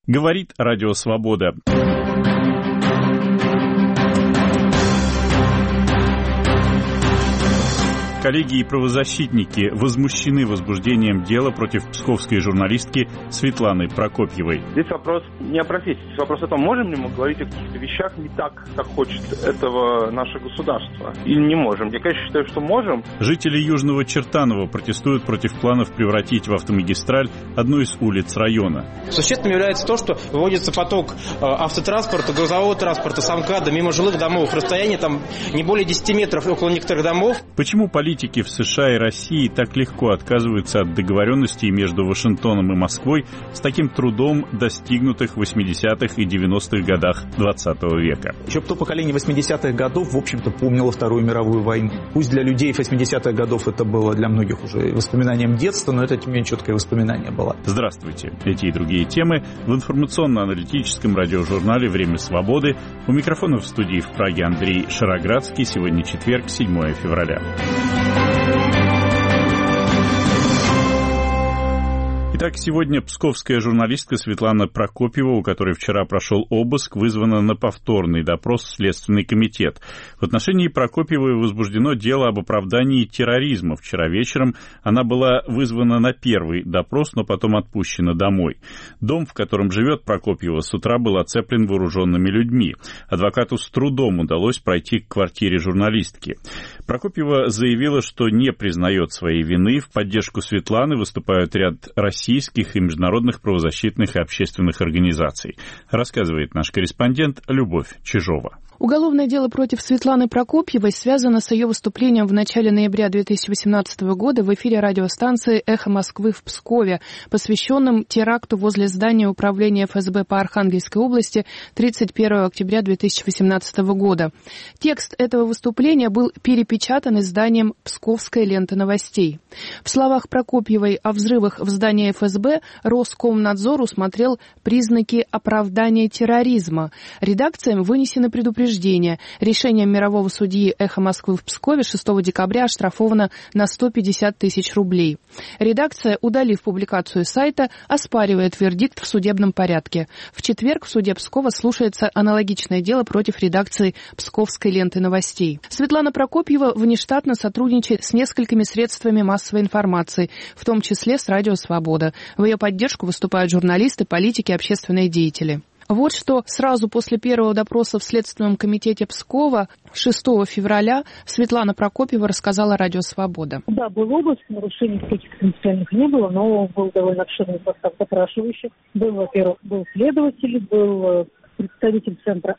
Говорит Радио Свобода. Коллеги и правозащитники возмущены возбуждением дела против псковской журналистки Светланы Прокопьевой. Здесь вопрос не о профессии, здесь вопрос о том, можем ли мы говорить о каких-то вещах не так, как хочет этого наше государство, или не можем. Я, конечно, считаю, что можем. Жители Южного Чертанова протестуют против планов превратить в автомагистраль одну из улиц района. Существенным является то, что выводится поток автотранспорта, грузового транспорта, самкада мимо жилых домов. Расстояние там не более 10 метров около некоторых домов. Почему политики в США и России так легко отказываются от договоренностей между Вашингтоном и Москвой с таким трудом, достигнутых в 80-х и 90-х годах 20 века? Еще то поколение 80-х годов, в общем-то, помнило Вторую мировую войну. Пусть для людей 80-х годов это было для многих уже воспоминанием детства, но это, тем не менее, четкое воспоминание было. Здравствуйте. Эти и другие темы в информационно-аналитическом радиожурнале «Время свободы». У микрофона в студии в Праге Андрей Шароградский. Сегодня четверг, 7 февраля. Итак, сегодня псковская журналистка Светлана Прокопьева, у которой вчера прошел обыск, вызвана на повторный допрос в Следственный комитет. В отношении Прокопьевой возбуждено дело об оправдании терроризма. Вчера вечером она была вызвана на первый допрос, но потом отпущена домой. Дом, в котором живет Прокопьева, с утра был оцеплен вооруженными людьми. Адвокату с трудом удалось пройти к квартире журналистки. Прокопьева заявила, что не признает своей вины. В поддержку Светланы выступают ряд российских и международных правозащитных и общественных организаций. Рассказывает наш корреспондент Любовь Чижова. Уголовное дело против Светланы Прокопьевой связано с ее выступлением в начале ноября 2018 года в эфире радиостанции «Эхо Москвы» в Пскове, посвященном теракту возле здания управления ФСБ по Архангельской области 31 октября 2018 года. Текст этого выступления был перепечатан изданием «Псковская лента новостей». В словах Прокопьевой о взрывах в здании ФСБ Роскомнадзор усмотрел признаки оправдания терроризма. Редакциям вынесены предупреждения. Решением мирового судьи «Эхо Москвы» в Пскове 6 декабря оштрафовано на 150 тысяч рублей. Редакция, удалив публикацию сайта, оспаривает вердикт в судебном порядке. В четверг в суде Пскова слушается аналогичное дело против редакции «Псковской ленты новостей». Светлана Прокопьева внештатно сотрудничает с несколькими средствами массовой информации, в том числе с «Радио Свобода». В ее поддержку выступают журналисты, политики, общественные деятели. Вот что сразу после первого допроса в Следственном комитете Пскова 6 февраля Светлана Прокопьева рассказала «Радио Свобода». Да, был обыск, нарушений каких-то принципиальных не было, но был довольно обширный состав допрашивающих. Во-первых, был следователь, был представитель центра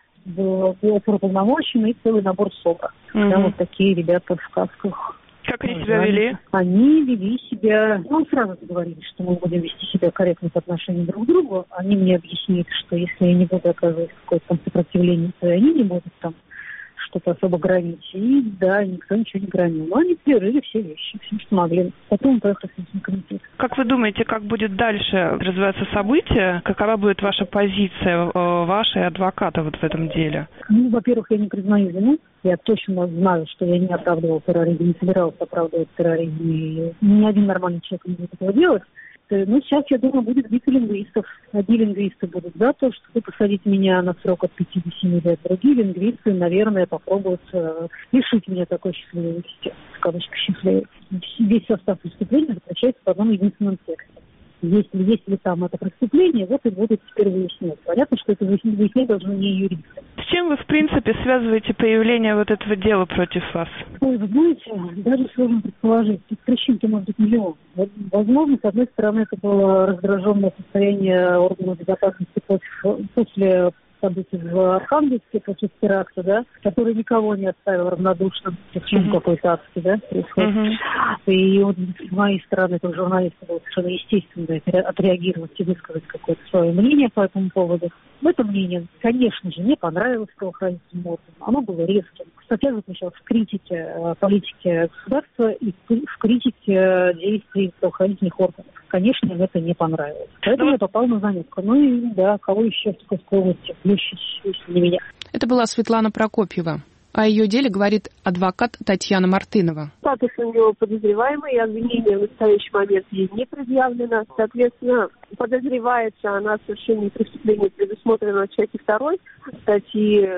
был оперуполномоченный и целый набор СОБРа. Там вот такие ребята в касках. Как они себя вели? Они вели себя... сразу говорили, что мы будем вести себя корректно по отношению друг к другу. Они мне объяснили, что если я не буду оказывать какое-то сопротивление, то они не будут там что-то особо громить. И да, никто ничего не громил. Но они перерыли все вещи, все, что могли. Потом поехали в Следственный комитет. Как вы думаете, как будет дальше развиваться события? Какова будет ваша позиция, ваша и адвоката вот в этом деле? Во-первых, я не признаю вину. Я точно знаю, что я не оправдывал терроризм, не собиралась оправдывать терроризм. И ни один нормальный человек не будет этого делать. Сейчас, я думаю, будет битва лингвистов. Одни лингвисты будут за то, чтобы посадить меня на срок от 5 до 7 лет. Другие лингвисты, наверное, попробуют лишить меня такой счастливости, в кавычках счастливой. Весь состав преступления заключается в одном единственном тексте. Если там это преступление, вот и будут теперь выяснять. Понятно, что это выяснять должны не юристы. С чем вы, в принципе, связываете появление вот этого дела против вас? Вы знаете, даже сложно предположить. Причин-то может быть миллион. Возможно, с одной стороны, это было раздраженное состояние органов безопасности после событий в Архангельске, после теракта, да, который никого не оставил равнодушным, почему какой-то акции, да, происходит. И вот с моей стороны, как журналиста, было совершенно естественно отреагировать и высказать какое-то свое мнение по этому поводу. Это мнение, конечно же, не понравилось правоохранительным органам. Оно было резким. Статья заключалась в критике политики государства и в критике действий правоохранительных органов. Конечно, им это не понравилось. Поэтому я попал на заметку. Кого еще в Псковской области плющить, если не меня. Это была Светлана Прокопьева. О ее деле говорит адвокат Татьяна Мартынова. Статус у него подозреваемый, обвинение в настоящий момент ей не предъявлено. Соответственно, Подозревается она в совершении преступления, предусмотренного в части 2 статьи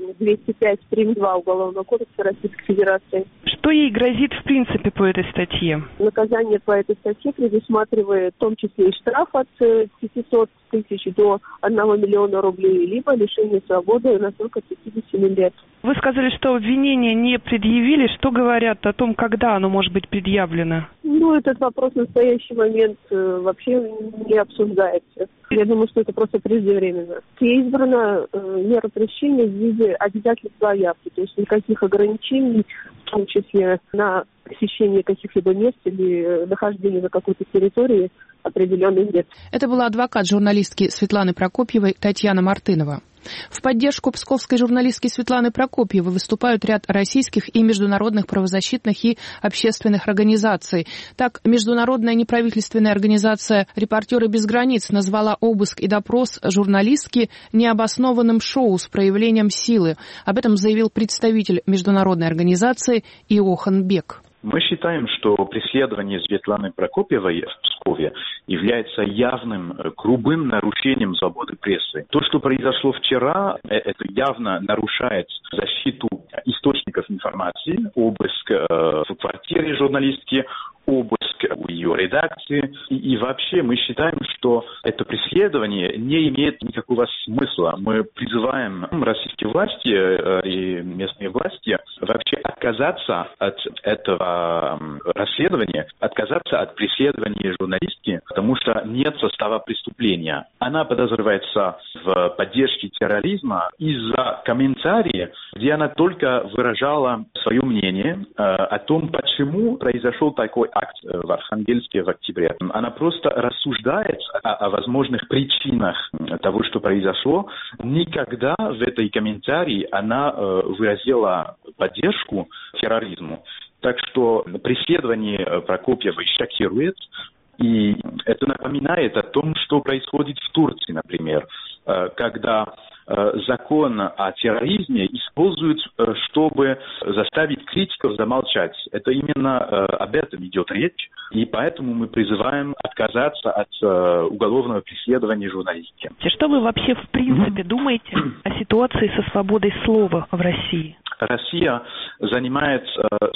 205 прим. 2 Уголовного кодекса Российской Федерации. Что ей грозит в принципе по этой статье? Наказание по этой статье предусматривает в том числе и штраф от 500 тысяч до 1 миллиона рублей, либо лишение свободы на срок от 57 лет. Вы сказали, что обвинения не предъявили. Что говорят о том, когда оно может быть предъявлено? Этот вопрос в настоящий момент вообще не обсуждается. Я думаю, что это просто преждевременно. Избрана мера пресечения в виде обязательства явки, то есть никаких ограничений, в том числе на посещение каких-либо мест или нахождение на какой-то территории определенной нет. Это была адвокат журналистки Светланы Прокопьевой Татьяна Мартынова. В поддержку псковской журналистки Светланы Прокопьевой выступают ряд российских и международных правозащитных и общественных организаций. Так, международная неправительственная организация «Репортеры без границ» назвала обыск и допрос журналистки необоснованным шоу с проявлением силы. Об этом заявил представитель международной организации Иохан Бек. Мы считаем, что преследование Светланы Прокопьевой в Пскове является явным, грубым нарушением свободы прессы. То, что произошло вчера, это явно нарушает защиту источников информации, обыск в квартире журналистки, обыск у ее редакции. И вообще мы считаем, что это преследование не имеет никакого смысла. Мы призываем российские власти и местные власти вообще отказаться от этого расследования, отказаться от преследования журналистки, потому что нет состава преступления. Она подозревается в поддержке терроризма из-за комментариев, где она только выражала свое мнение о том, почему произошел такой акт в Архангельске в октябре. Она просто рассуждает о возможных причинах того, что произошло. Никогда в этой комментарии она выразила поддержку терроризму. Так что преследование Прокопьевой шокирует. И это напоминает о том, что происходит в Турции, например, когда закон о терроризме используют, чтобы заставить критиков замолчать. Это именно об этом идет речь, и поэтому мы призываем отказаться от уголовного преследования журналистики. Что вы вообще в принципе думаете о ситуации со свободой слова в России? Россия занимает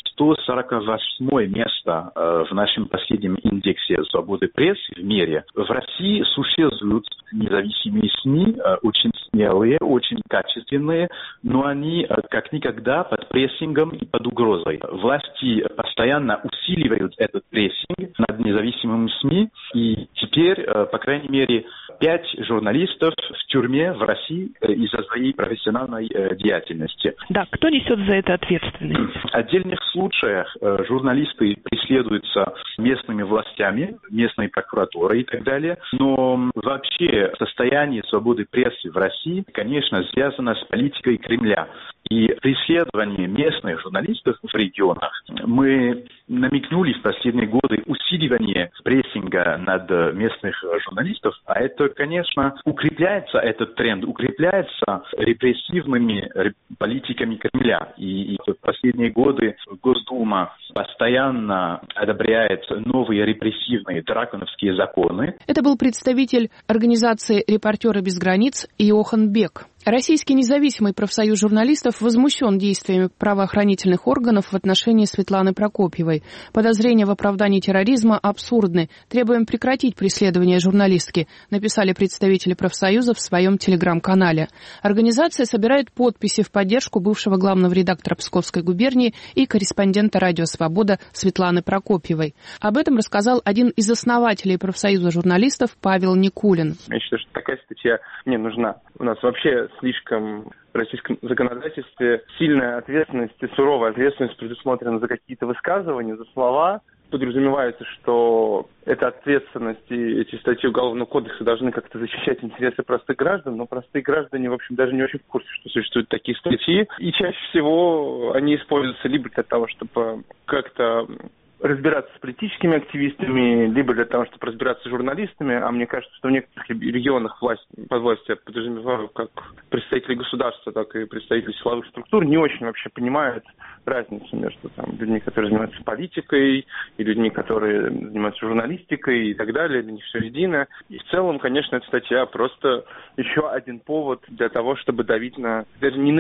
148 место в нашем последнем индексе свободы прессы в мире. В России существуют независимые СМИ, очень смелые, очень качественные, но они как никогда под прессингом и под угрозой. Власти постоянно усиливают этот прессинг над независимыми СМИ, и теперь, по крайней мере, 5 журналистов в тюрьме в России из-за своей профессиональной деятельности. Да, кто несет за это ответственность? В отдельных случаях журналисты преследуются местными властями, местной прокуратурой и так далее. Но вообще состояние свободы прессы в России, конечно, связано с политикой Кремля. И преследование местных журналистов в регионах, мы намекнули в последние годы усиливание прессинга над местных журналистов, а это, конечно, укрепляется этот тренд, укрепляется репрессивными политиками Кремля. И в последние годы Госдума постоянно одобряет новые репрессивные драконовские законы. Это был представитель организации «Репортеры без границ» Иохан Бек. Российский независимый профсоюз журналистов возмущен действиями правоохранительных органов в отношении Светланы Прокопьевой. Подозрения в оправдании терроризма абсурдны. Требуем прекратить преследование журналистки, написали представители профсоюза в своем телеграм-канале. Организация собирает подписи в поддержку бывшего главного редактора Псковской губернии и корреспондента «Радио Свобода» Светланы Прокопьевой. Об этом рассказал один из основателей профсоюза журналистов Павел Никулин. Я считаю, что такая статья не нужна. У нас вообще слишком в российском законодательстве сильная ответственность и суровая ответственность предусмотрена за какие-то высказывания, за слова. Подразумевается, что эта ответственность и эти статьи Уголовного кодекса должны как-то защищать интересы простых граждан, но простые граждане, в общем, даже не очень в курсе, что существуют такие статьи. И чаще всего они используются либо для того, чтобы как-то разбираться с политическими активистами, либо для того, чтобы разбираться с журналистами. А мне кажется, что в некоторых регионах под властью я подразумеваю как представители государства, так и представители силовых структур не очень вообще понимают разницу между людьми, которые занимаются политикой, и людьми, которые занимаются журналистикой и так далее, это не все едино. И в целом, конечно, эта статья просто еще один повод для того, чтобы давить на даже не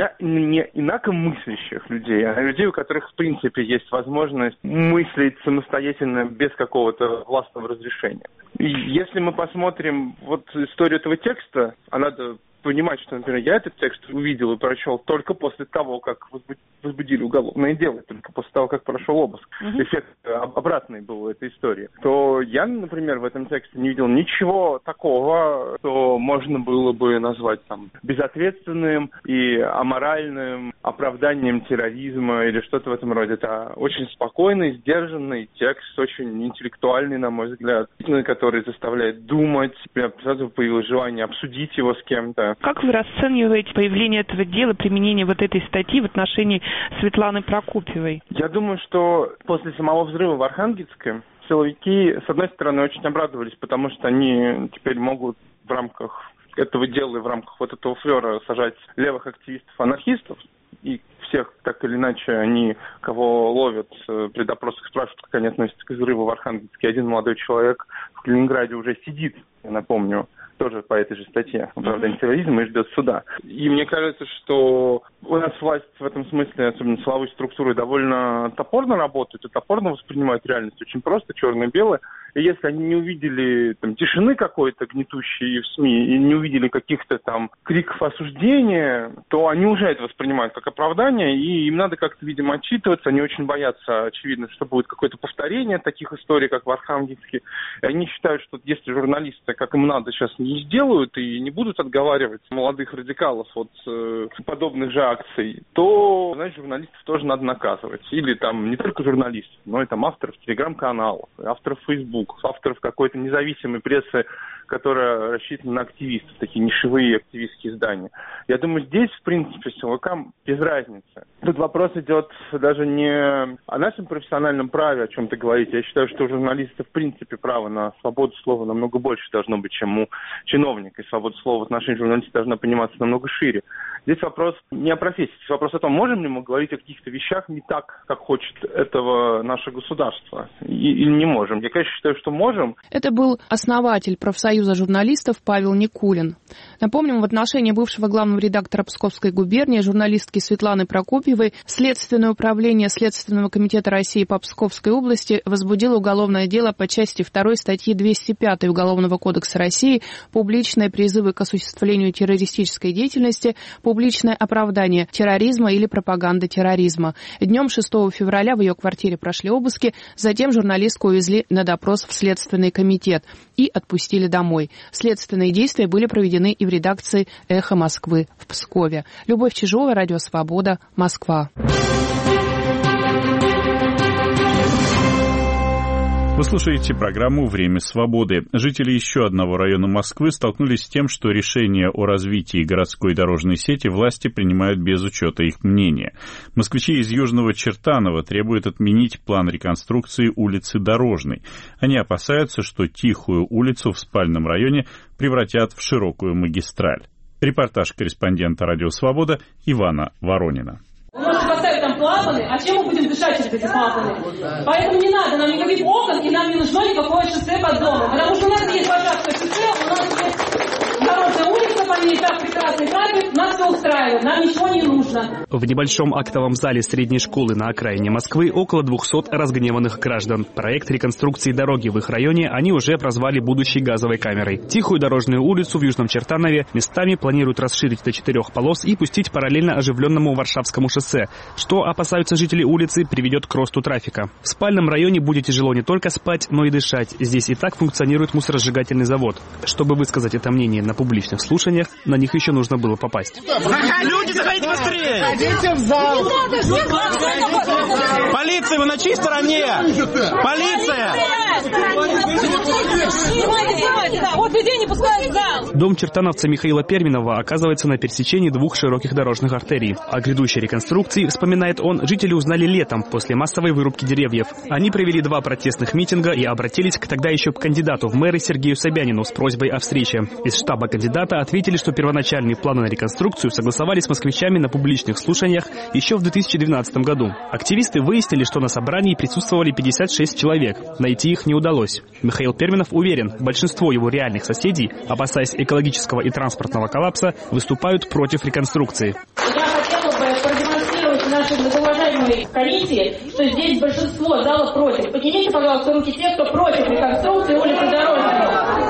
инакомыслящих людей, а на людей, у которых в принципе есть возможность мыслить самостоятельно без какого-то властного разрешения. И если мы посмотрим историю этого текста, а надо понимать, что, например, я этот текст увидел и прочел только после того, как возбудили уголовное дело, только после того, как прошел обыск. Эффект обратный был у этой истории. То я, например, в этом тексте не видел ничего такого, что можно было бы назвать безответственным и аморальным оправданием терроризма или что-то в этом роде. Это очень спокойный, сдержанный текст, очень интеллектуальный, на мой взгляд, который заставляет думать. У меня сразу появилось желание обсудить его с кем-то. Как вы расцениваете появление этого дела, применение этой статьи в отношении Светланы Прокопьевой? Я думаю, что после самого взрыва в Архангельске силовики, с одной стороны, очень обрадовались, потому что они теперь могут в рамках этого дела и в рамках этого флера сажать левых активистов-анархистов. И всех, так или иначе, они, кого ловят при допросах, спрашивают, как они относятся к взрыву в Архангельске. Один молодой человек в Калининграде уже сидит, я напомню, тоже по этой же статье «Оправдание терроризма» и ждет суда. И мне кажется, что у нас власть в этом смысле, особенно силовые структуры, довольно топорно работают и топорно воспринимают реальность. Очень просто, черно-белое. И если они не увидели тишины какой-то гнетущей в СМИ и не увидели каких-то криков осуждения, то они уже это воспринимают как оправдание, и им надо как-то, видимо, отчитываться. Они очень боятся, очевидно, что будет какое-то повторение таких историй, как в Архангельске. И они считают, что если журналисты, как им надо, сейчас не сделают и не будут отговаривать молодых радикалов от подобных же акций, то, значит, журналистов тоже надо наказывать. Или не только журналистов, но и авторов телеграм-каналов, авторов Facebook, авторов какой-то независимой прессы, которая рассчитана на активистов, такие нишевые активистские издания. Я думаю, здесь, в принципе, силовикам без разницы. Тут вопрос идет даже не о нашем профессиональном праве, о чем ты говоришь. Я считаю, что у журналистов, в принципе, право на свободу слова намного больше должно быть, чем у чиновника. И свобода слова в отношении журналиста должна пониматься намного шире. Здесь вопрос не о профессии, здесь вопрос о том, можем ли мы говорить о каких-то вещах не так, как хочет этого наше государство, или не можем. Я, конечно, считаю, что можем. Это был основатель профсоюза журналистов Павел Никулин. Напомним, в отношении бывшего главного редактора Псковской губернии, журналистки Светланы Прокопьевой, Следственное управление Следственного комитета России по Псковской области возбудило уголовное дело по части 2 статьи 205 Уголовного кодекса России «Публичные призывы к осуществлению террористической деятельности, публичное оправдание терроризма или пропаганда терроризма». Днем 6 февраля в ее квартире прошли обыски, затем журналистку увезли на допрос в Следственный комитет и отпустили домой. Следственные действия были проведены и в редакции «Эхо Москвы» в Пскове. Любовь Чижова, Радио Свобода, Москва. Вы слушаете программу «Время свободы». Жители еще одного района Москвы столкнулись с тем, что решения о развитии городской дорожной сети власти принимают без учета их мнения. Москвичи из Южного Чертанова требуют отменить план реконструкции улицы Дорожной. Они опасаются, что тихую улицу в спальном районе превратят в широкую магистраль. Репортаж корреспондента «Радио Свобода» Ивана Воронина. Вы можете поставить там клапаны, а чем мы будем дышать через эти клапаны? Поэтому не надо нам никаких окон, и нам не нужно никакое шоссе под домом. Потому что у нас есть Варшавское шоссе, у нас есть Народная улица, по ней так прекрасный трафик, нас все устраивает, нам ничего не нужно. В небольшом актовом зале средней школы на окраине Москвы около 200 разгневанных граждан. Проект реконструкции дороги в их районе они уже прозвали будущей газовой камерой. Тихую дорожную улицу в Южном Чертанове местами планируют расширить до 4 полос и пустить параллельно оживленному Варшавскому шоссе, что, опасаются жители улицы, приведет к росту трафика. В спальном районе будет тяжело не только спать, но и дышать. Здесь и так функционирует мусоросжигательный завод. Чтобы высказать это мнение на публичных слушаниях, на них еще нужно было попасть. Люди, заходите быстрее! Ходите в зал! Полиция, вы на чьей стороне? Полиция! Вот людей не пускают в зал. Дом чертановца Михаила Перминова оказывается на пересечении двух широких дорожных артерий. О грядущей реконструкции, вспоминает он, жители узнали летом, после массовой вырубки деревьев. Они провели 2 протестных митинга и обратились к тогда еще кандидату в мэры Сергею Собянину с просьбой о встрече. Из штаба кандидата ответили, что первоначальные планы на реконструкцию согласовали с москвичами на публичных слушаниях еще в 2012 году. Активисты выяснили, что на собрании присутствовали 56 человек. Найти их не удалось. Михаил Перминов уверен, большинство его реальных соседей, опасаясь экологического и транспортного коллапса, выступают против реконструкции. Я хотела бы продемонстрировать нашей многоуважаемой комиссии, что здесь большинство зала против. Поднимите, пожалуйста, руки те, кто против реконструкции улицы Дорожной.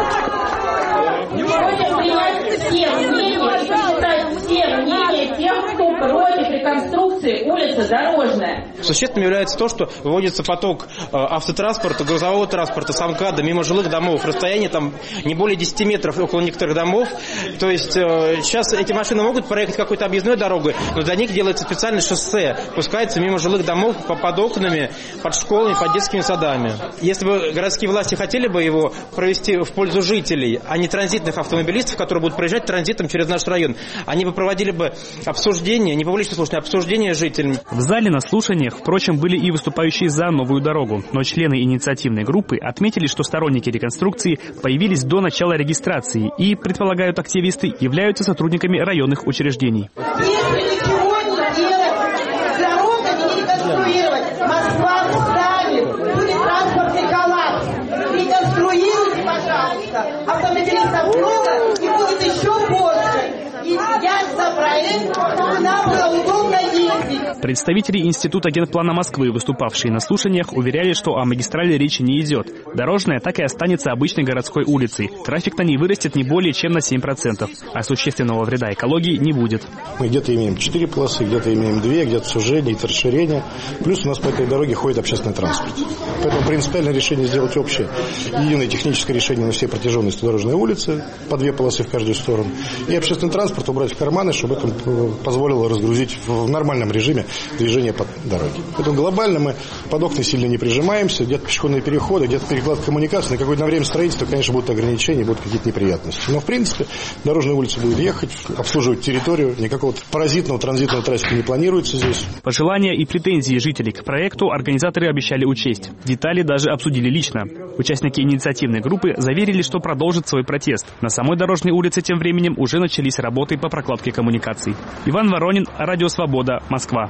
Против принять все мнения и прочитать все мнения тех, кто против реконструкции улицы Дорожная. Существенным является то, что выводится поток автотранспорта, грузового транспорта, самкада мимо жилых домов. Расстояние там не более 10 метров около некоторых домов. То есть сейчас эти машины могут проехать какой-то объездной дорогой, но для них делается специальное шоссе. Пускается мимо жилых домов, под окнами, под школами, под детскими садами. Если бы городские власти хотели бы его провести в пользу жителей, а не транзитных автомобилистов, которые будут проезжать транзитом через наш район, они бы проводили бы обсуждение, не публичное слушание, а обсуждение жителей. В зале на слушаниях, впрочем, были и выступающие за новую дорогу. Но члены инициативной группы отметили, что сторонники реконструкции появились до начала регистрации и, предполагают активисты, являются сотрудниками районных учреждений. Если ничего не делать, дорогами не реконструировать, Москва встанет, будет транспортный коллапс. Реконструируйте, пожалуйста, автомобилистов много и будет еще больше. И я за проект, чтобы нам было удобно ездить. Представители Института генплана Москвы, выступавшие на слушаниях, уверяли, что о магистрали речи не идет. Дорожная так и останется обычной городской улицей. Трафик на ней вырастет не более чем на 7%, а существенного вреда экологии не будет. Мы где-то имеем 4 полосы, где-то имеем 2, где-то сужение, где-то расширение. Плюс у нас по этой дороге ходит общественный транспорт. Поэтому принципиальное решение сделать общее. Единое техническое решение на всей протяженности дорожной улицы, по 2 полосы в каждую сторону. И общественный транспорт убрать в карманы, чтобы это позволило разгрузить в нормальном режиме движение по дороге. Поэтому глобально мы под окна сильно не прижимаемся, где-то пешеходные переходы, где-то перекладка коммуникаций. На какое-то время строительства, конечно, будут ограничения, будут какие-то неприятности. Но, в принципе, дорожная улица будет ехать, обслуживать территорию. Никакого паразитного транзитного трафика не планируется здесь. Пожелания и претензии жителей к проекту организаторы обещали учесть. Детали даже обсудили лично. Участники инициативной группы заверили, что продолжат свой протест. На самой дорожной улице тем временем уже начались работы по прокладке коммуникаций. Иван Воронин, Радио Свобода, Москва.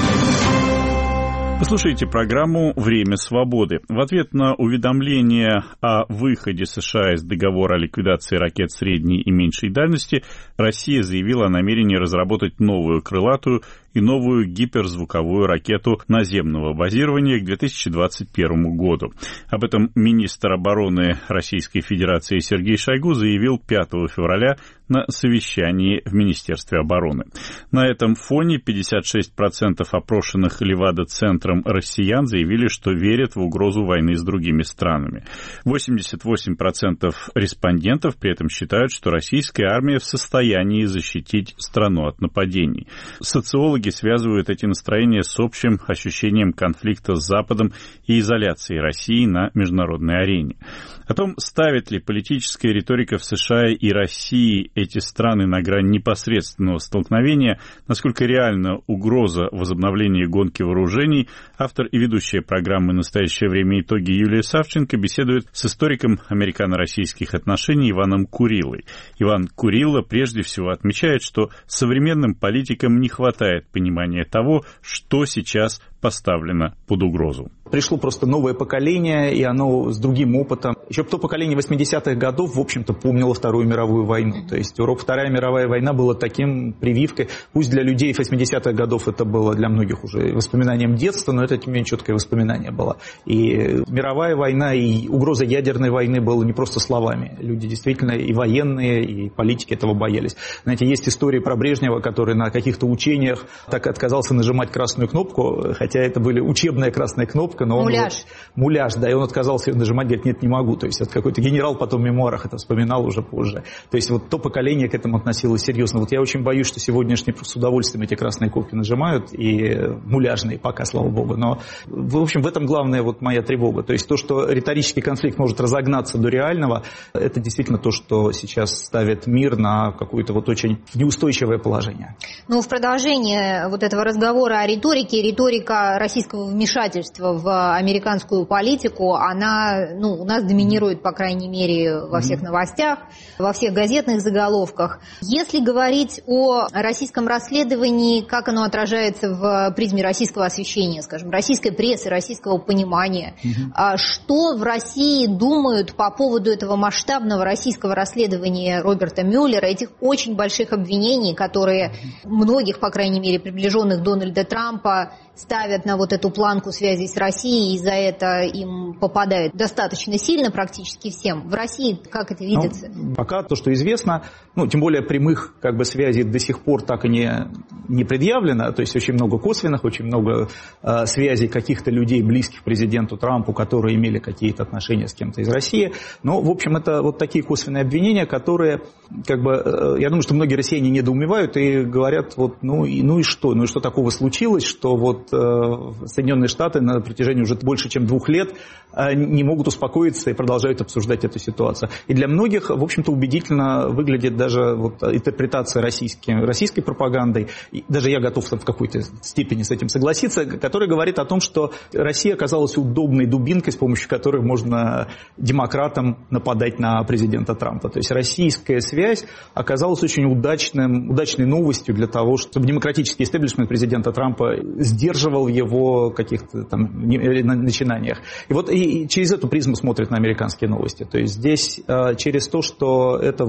Вы слушаете программу «Время свободы». В ответ на уведомление о выходе США из договора о ликвидации ракет средней и меньшей дальности, Россия заявила о намерении разработать новую крылатую и новую гиперзвуковую ракету наземного базирования к 2021 году. Об этом министр обороны Российской Федерации Сергей Шойгу заявил 5 февраля на совещании в Министерстве обороны. На этом фоне 56% опрошенных Левада-центром россиян заявили, что верят в угрозу войны с другими странами. 88% респондентов при этом считают, что российская армия в состоянии защитить страну от нападений. Социологи связывают эти настроения с общим ощущением конфликта с Западом и изоляцией России на международной арене. О том, ставит ли политическая риторика в США и России эти страны на грань непосредственного столкновения, насколько реальна угроза возобновления гонки вооружений, автор и ведущая программы «Настоящее время. Итоги» Юлия Савченко беседует с историком американо-российских отношений Иваном Куриллой. Иван Курилла прежде всего отмечает, что современным политикам не хватает понимания того, что сейчас поставлено под угрозу. Пришло просто новое поколение, и оно с другим опытом. Еще то поколение 80-х годов, в общем-то, помнило Вторую мировую войну. То есть Вторая мировая война была таким прививкой. Пусть для людей 80-х годов это было для многих уже воспоминанием детства, но это тем не менее четкое воспоминание было. И мировая война, и угроза ядерной войны была не просто словами. Люди действительно и военные, и политики этого боялись. Знаете, есть истории про Брежнева, который на каких-то учениях так отказался нажимать красную кнопку, хотя это была учебная красная кнопка, но он... Муляж. Муляж, да, и он отказался ее нажимать, говорит, нет, не могу. То есть это какой-то генерал потом в мемуарах это вспоминал уже позже. То есть вот то поколение к этому относилось серьезно. Вот я очень боюсь, что сегодняшние с удовольствием эти красные кнопки нажимают, и муляжные пока, слава богу. Но, в общем, в этом главная вот моя тревога. То есть то, что риторический конфликт может разогнаться до реального, это действительно то, что сейчас ставит мир на какое-то вот очень неустойчивое положение. Ну, в продолжение вот этого разговора о риторике, риторика российского вмешательства в американскую политику, она, у нас доминирует, по крайней мере, во всех новостях, во всех газетных заголовках. Если говорить о российском расследовании, как оно отражается в призме российского освещения, скажем, российской прессы, российского понимания, что в России думают по поводу этого масштабного российского расследования Роберта Мюллера, этих очень больших обвинений, которые многих, по крайней мере, приближенных Дональда Трампа ставят на вот эту планку связи с Россией, и за это им попадают достаточно сильно практически всем. В России как это видится? Пока то, что известно, тем более прямых связей до сих пор так и не предъявлено, то есть очень много косвенных, очень много связей каких-то людей, близких президенту Трампу, которые имели какие-то отношения с кем-то из России. Но, в общем, это вот такие косвенные обвинения, которые, я думаю, что многие россияне недоумевают и говорят, и что такого случилось, что Соединенные Штаты на протяжении уже больше, чем 2 лет не могут успокоиться и продолжают обсуждать эту ситуацию. И для многих, в общем-то, убедительно выглядит даже интерпретация российской пропагандой. И даже я готов в какой-то степени с этим согласиться, которая говорит о том, что Россия оказалась удобной дубинкой, с помощью которой можно демократам нападать на президента Трампа. То есть российская связь оказалась очень удачной новостью для того, чтобы демократический истеблишмент президента Трампа сдерживал в его каких-то начинаниях. И через эту призму смотрят на американские новости. То есть здесь через то, что это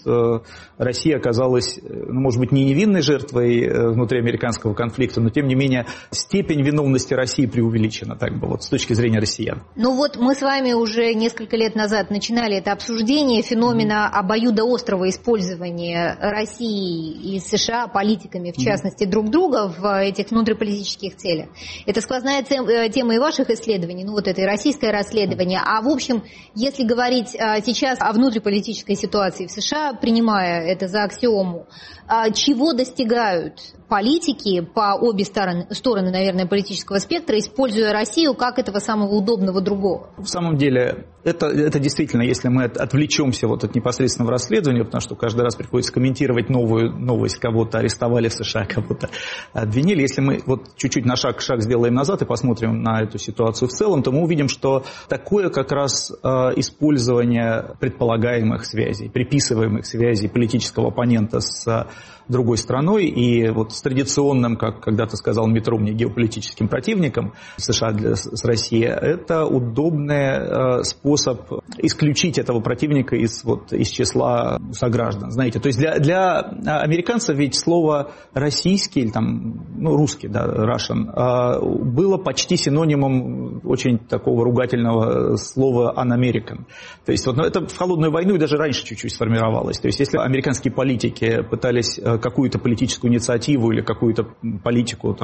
Россия оказалась, может быть, не невинной жертвой внутри американского конфликта, но тем не менее степень виновности России преувеличена, с точки зрения россиян. Мы с вами уже несколько лет назад начинали это обсуждение феномена обоюдоострого использования России и США политиками, в частности, друг друга в этих внутриполитических целях. Это сквозная тема и ваших исследований, это и российское расследование. А в общем, если говорить сейчас о внутриполитической ситуации в США, принимая это за аксиому, чего достигают политики по обе стороны, наверное, политического спектра, используя Россию как этого самого удобного другого? В самом деле, это действительно, если мы отвлечемся от непосредственного расследования, потому что каждый раз приходится комментировать новую новость, кого-то арестовали в США, кого-то обвинили. Если мы чуть-чуть на шаг сделаем назад и посмотрим на эту ситуацию в целом, то мы увидим, что такое как раз использование предполагаемых связей, приписываемых связей политического оппонента с другой страной и с традиционным, как когда-то сказал Митт Ромни, геополитическим противником США с Россией, это удобный способ исключить этого противника из числа сограждан. Знаете, то есть для американцев ведь слово «российский» или русский, Russian, было почти синонимом очень такого ругательного слова «un-American». То есть это в холодную войну и даже раньше чуть-чуть сформировалось. То есть если американские политики пытались какую-то политическую инициативу или какую-то политику,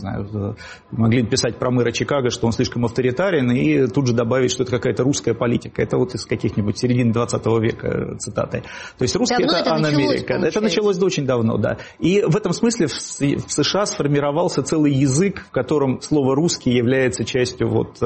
могли написать про мэра Чикаго, что он слишком авторитарен, и тут же добавить, что это какая-то русская политика. Это из каких-нибудь середины 20 века цитаты. То есть русский это «un-American». Это началось очень давно, да. И в этом смысле в США сформировался целый язык, в котором слово «русский» является частью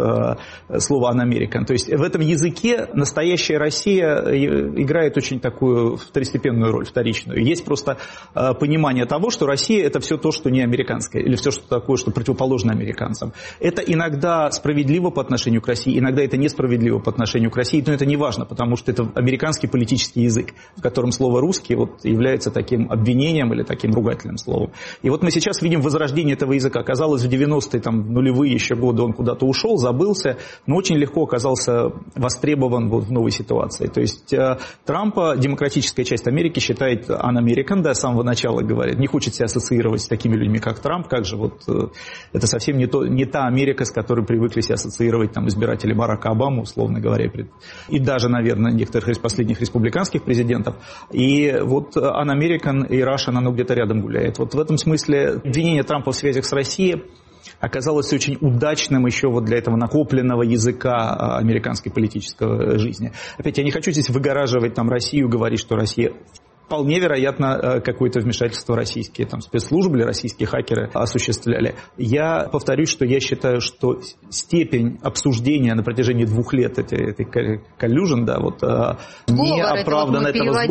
слова «un-American». То есть в этом языке настоящая Россия играет очень такую второстепенную роль, вторичную. Есть просто понимание того, что Россия – это все то, что не американское, или все что такое, что противоположно американцам. Это иногда справедливо по отношению к России, иногда это несправедливо по отношению к России, но это не важно, потому что это американский политический язык, в котором слово «русский» является таким обвинением или таким ругательным словом. И мы сейчас видим возрождение этого языка. Казалось, в 90-е, в нулевые еще годы он куда-то ушел, забылся, но очень легко оказался востребован в новой ситуации. То есть Трампа демократическая часть Америки считает un-American, с самого начала говорит, не хочет себя ассоциировать с такими людьми, как Трамп, как же это совсем не та Америка, с которой привыкли себя ассоциировать избиратели Барака Обамы, условно говоря, и даже, наверное, некоторых из последних республиканских президентов. И un-American и Russian, оно где-то рядом гуляет. В этом смысле обвинение Трампа в связях с Россией оказалось очень удачным еще вот для этого накопленного языка американской политической жизни. Опять, я не хочу здесь выгораживать там Россию, говорить, что Россия... Вполне вероятно, какое-то вмешательство российские там, спецслужбы или российские хакеры осуществляли. Я повторюсь, что я считаю, что степень обсуждения на протяжении 2 лет этой collusion, да, вот, неоправданно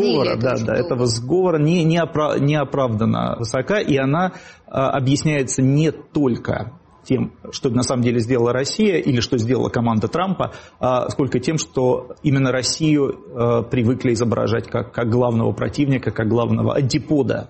этого сговора не оправданно высока, и она объясняется не только тем, что на самом деле сделала Россия или что сделала команда Трампа, сколько тем, что именно Россию привыкли изображать как главного противника, как главного антипода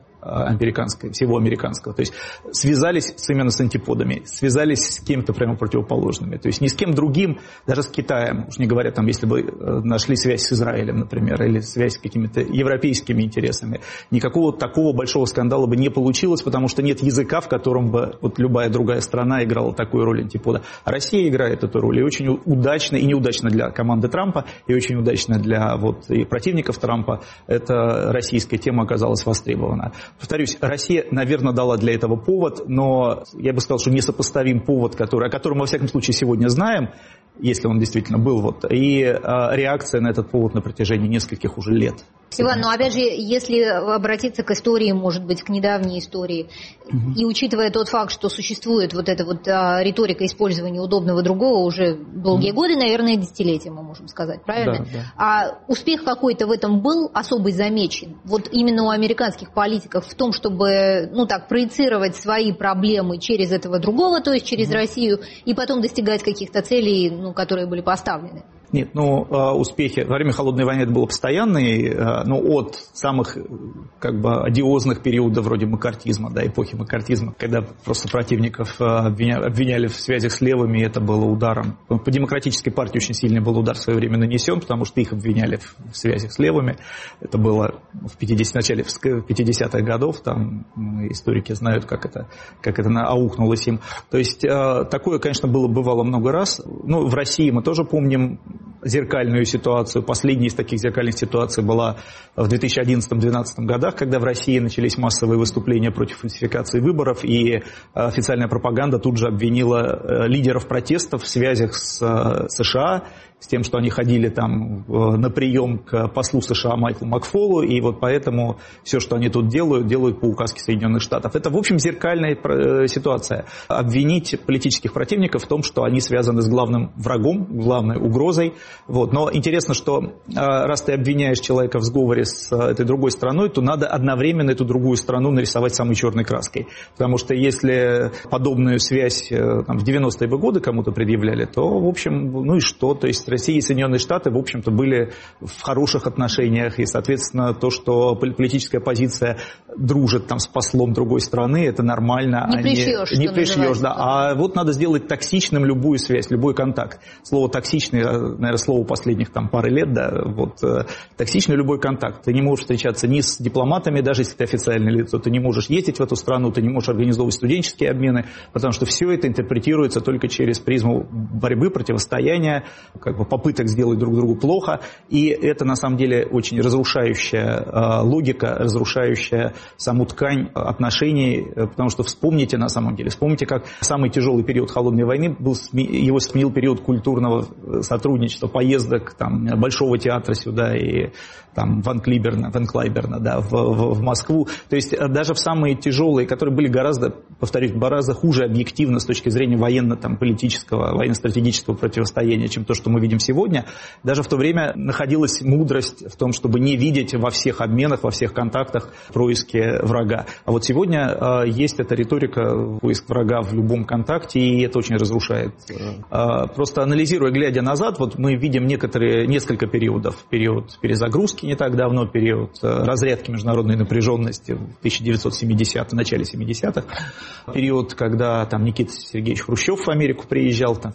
всего американского. То есть связались именно с антиподами, связались с кем-то прямо противоположными. То есть ни с кем другим, даже с Китаем, уж не говоря, там, если бы нашли связь с Израилем, например, или связь с какими-то европейскими интересами, никакого такого большого скандала бы не получилось, потому что нет языка, в котором бы вот любая другая страна играла такую роль антипода. А Россия играет эту роль, и очень удачно, и неудачно для команды Трампа, и очень удачно для вот, и противников Трампа, эта российская тема оказалась востребована. Повторюсь, Россия, наверное, дала для этого повод, но я бы сказал, что несопоставим повод, о котором, во всяком случае, сегодня знаем, если он действительно был, вот, и реакция на этот повод на протяжении нескольких уже лет. Иван, но опять же, если обратиться к истории, может быть, к недавней истории, и учитывая тот факт, что существует вот эта вот риторика использования удобного другого уже долгие годы, наверное, десятилетия, мы можем сказать, правильно? Да, да. А успех какой-то в этом был особый замечен? Вот именно у американских политиков в том, чтобы, ну так, проецировать свои проблемы через этого другого, то есть через Россию, и потом достигать каких-то целей, ну, которые были поставлены? Нет, успехи во время Холодной войны это было постоянные, от самых как бы одиозных периодов вроде маккартизма, да, эпохи маккартизма, когда просто противников обвиняли в связях с левыми, это было ударом. По Демократической партии очень сильный был удар в свое время нанесен, потому что их обвиняли в связях с левыми. Это было в начале 50-х годов, там историки знают, как это аукнулось им. То есть такое, конечно, бывало много раз. В России мы тоже помним зеркальную ситуацию. Последняя из таких зеркальных ситуаций была в 2011-2012 годах, когда в России начались массовые выступления против фальсификации выборов, и официальная пропаганда тут же обвинила лидеров протестов в связях с США, с тем, что они ходили там на прием к послу США Майклу Макфолу, и вот поэтому все, что они тут делают по указке Соединенных Штатов. Это, в общем, зеркальная ситуация. Обвинить политических противников в том, что они связаны с главным врагом, главной угрозой. Вот. Но интересно, что раз ты обвиняешь человека в сговоре с этой другой страной, то надо одновременно эту другую страну нарисовать самой черной краской. Потому что если подобную связь в 90-е годы кому-то предъявляли, то, в общем, и что? То есть Россия и Соединенные Штаты, в общем-то, были в хороших отношениях, и, соответственно, то, что политическая оппозиция дружит там с послом другой страны, это нормально. Не пришьешь, да. А вот надо сделать токсичным любую связь, любой контакт. Слово «токсичный», наверное, слово последних там пары лет, да, вот, токсичный любой контакт. Ты не можешь встречаться ни с дипломатами, даже если ты официальное лицо, ты не можешь ездить в эту страну, ты не можешь организовывать студенческие обмены, потому что все это интерпретируется только через призму борьбы, противостояния, как бы попыток сделать друг другу плохо, и это на самом деле очень разрушающая логика, разрушающая саму ткань отношений, потому что вспомните, как самый тяжелый период Холодной войны его сменил период культурного сотрудничества, поездок там, Большого театра сюда и там, Ван Клайберна, да, в Москву. То есть даже в самые тяжелые, которые были гораздо хуже объективно с точки зрения военно-политического, военно-стратегического противостояния, чем то, что мы видим сегодня, даже в то время находилась мудрость в том, чтобы не видеть во всех обменах, во всех контактах происки врага. А вот сегодня есть эта риторика, поиск врага в любом контакте, и это очень разрушает. Просто анализируя, глядя назад, вот мы видим несколько периодов. Период перезагрузки не так давно, период разрядки международной напряженности в 1970-х, начале 70-х, период, когда там Никита Сергеевич Хрущев в Америку приезжал, в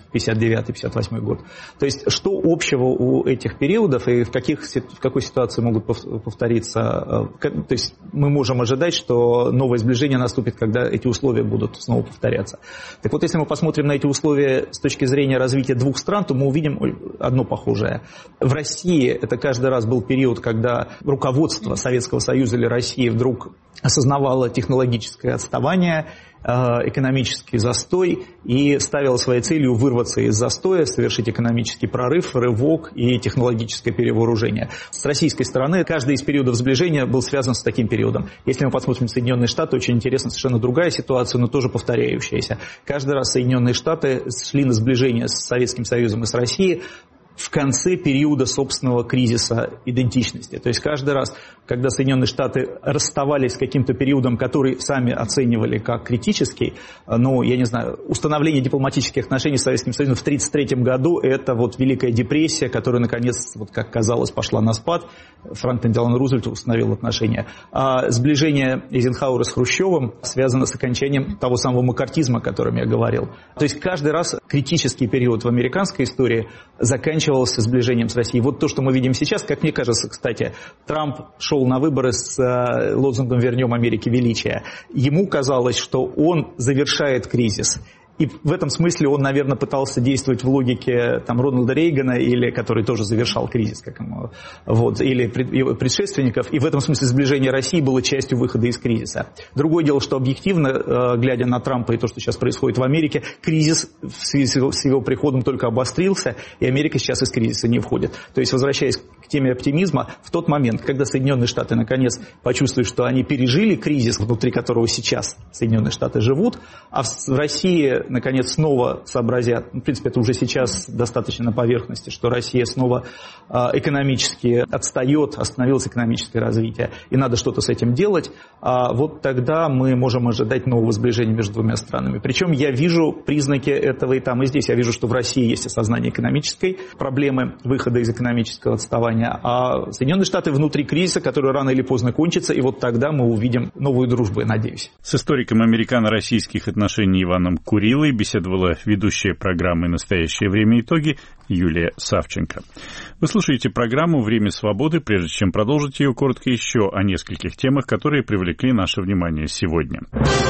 59-58 год. То есть, что общего у этих периодов и в какой ситуации могут повториться? То есть, мы можем ожидать, что новое сближение наступит, когда эти условия будут снова повторяться. Так вот, если мы посмотрим на эти условия с точки зрения развития двух стран, то мы увидим одно похожее. В России это каждый раз был период, когда руководство Советского Союза или России вдруг осознавала технологическое отставание, экономический застой и ставила своей целью вырваться из застоя, совершить экономический прорыв, рывок и технологическое перевооружение. С российской стороны каждый из периодов сближения был связан с таким периодом. Если мы посмотрим Соединенные Штаты, очень интересно, совершенно другая ситуация, но тоже повторяющаяся. Каждый раз Соединенные Штаты шли на сближение с Советским Союзом и с Россией в конце периода собственного кризиса идентичности. То есть каждый раз, когда Соединенные Штаты расставались с каким-то периодом, который сами оценивали как критический, установление дипломатических отношений с Советским Союзом в 1933 году, это вот Великая депрессия, которая, наконец, вот как казалось, пошла на спад. Франклин Делано Рузвельт установил отношения. А сближение Эйзенхауэра с Хрущевым связано с окончанием того самого маккартизма, о котором я говорил. То есть каждый раз критический период в американской истории заканчивался сближением с Россией. Вот то, что мы видим сейчас, как мне кажется, кстати, Трамп шел на выборы с лозунгом «Вернем Америке величие». Ему казалось, что он завершает кризис. И в этом смысле он, наверное, пытался действовать в логике Рональда Рейгана, который тоже завершал кризис, или предшественников. И в этом смысле сближение России было частью выхода из кризиса. Другое дело, что объективно, глядя на Трампа и то, что сейчас происходит в Америке, кризис в связи с его приходом только обострился, и Америка сейчас из кризиса не входит. То есть, возвращаясь к теме оптимизма, в тот момент, когда Соединенные Штаты наконец почувствуют, что они пережили кризис, внутри которого сейчас Соединенные Штаты живут, а в России наконец снова сообразят, в принципе, это уже сейчас достаточно на поверхности, что Россия снова экономически отстает, остановилось экономическое развитие, и надо что-то с этим делать, вот тогда мы можем ожидать нового сближения между двумя странами. Причем я вижу признаки этого и там, и здесь. Я вижу, что в России есть осознание экономической проблемы, выхода из экономического отставания, а Соединенные Штаты внутри кризиса, который рано или поздно кончится, и вот тогда мы увидим новую дружбу, я надеюсь. С историком американо-российских отношений Иваном Курилой беседовала ведущая программы «Настоящее время. Итоги» Юлия Савченко. Вы слушаете программу «Время свободы». Прежде чем продолжить ее, коротко еще о нескольких темах, которые привлекли наше внимание сегодня.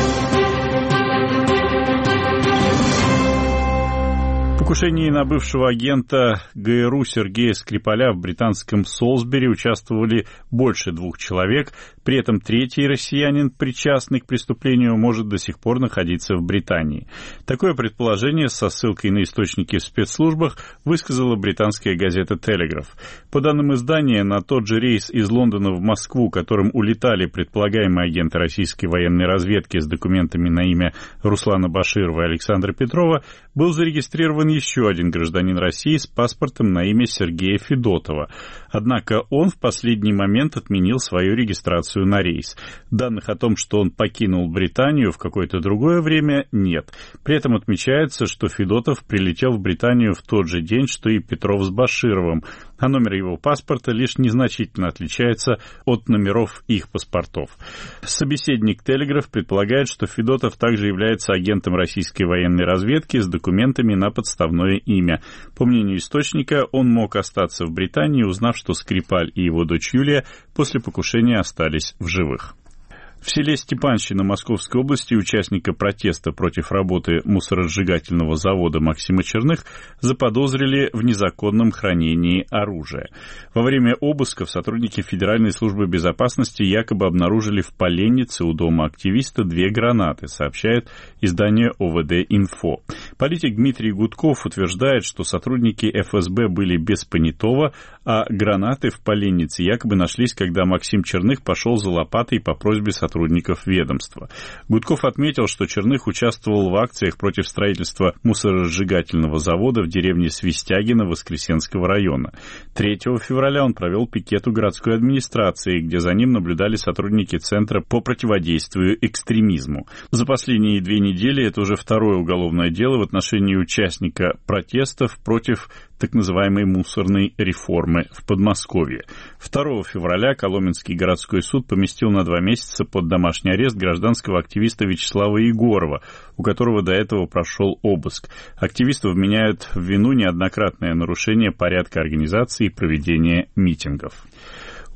В покушении на бывшего агента ГРУ Сергея Скрипаля в британском Солсбери участвовали больше 2 человек. При этом третий россиянин, причастный к преступлению, может до сих пор находиться в Британии. Такое предположение со ссылкой на источники в спецслужбах высказала британская газета «Телеграф». По данным издания, на тот же рейс из Лондона в Москву, которым улетали предполагаемые агенты российской военной разведки с документами на имя Руслана Баширова и Александра Петрова, был зарегистрирован еще один гражданин России с паспортом на имя Сергея Федотова. Однако он в последний момент отменил свою регистрацию на рейс. Данных о том, что он покинул Британию в какое-то другое время, нет. При этом отмечается, что Федотов прилетел в Британию в тот же день, что и Петров с Башировым, а номер его паспорта лишь незначительно отличается от номеров их паспортов. Собеседник «Телеграф» предполагает, что Федотов также является агентом российской военной разведки с документами на подставное имя. По мнению источника, он мог остаться в Британии, узнав, что Скрипаль и его дочь Юлия после покушения остались в живых. В селе Степанщина Московской области участника протеста против работы мусоросжигательного завода Максима Черных заподозрили в незаконном хранении оружия. Во время обысков сотрудники Федеральной службы безопасности якобы обнаружили в поленнице у дома активиста 2 гранаты, сообщает издание ОВД-Инфо. Политик Дмитрий Гудков утверждает, что сотрудники ФСБ были без понятого, а гранаты в поленнице якобы нашлись, когда Максим Черных пошел за лопатой по просьбе сотрудников ведомства. Гудков отметил, что Черных участвовал в акциях против строительства мусоросжигательного завода в деревне Свистягино Воскресенского района. 3 февраля он провел пикет у городской администрации, где за ним наблюдали сотрудники Центра по противодействию экстремизму. За последние 2 недели это уже 2-е уголовное дело в отношении участника протестов против так называемой мусорной реформы в Подмосковье. 2 февраля Коломенский городской суд поместил на 2 месяца под домашний арест гражданского активиста Вячеслава Егорова, у которого до этого прошел обыск. Активисту вменяют в вину неоднократное нарушение порядка организации и проведения митингов.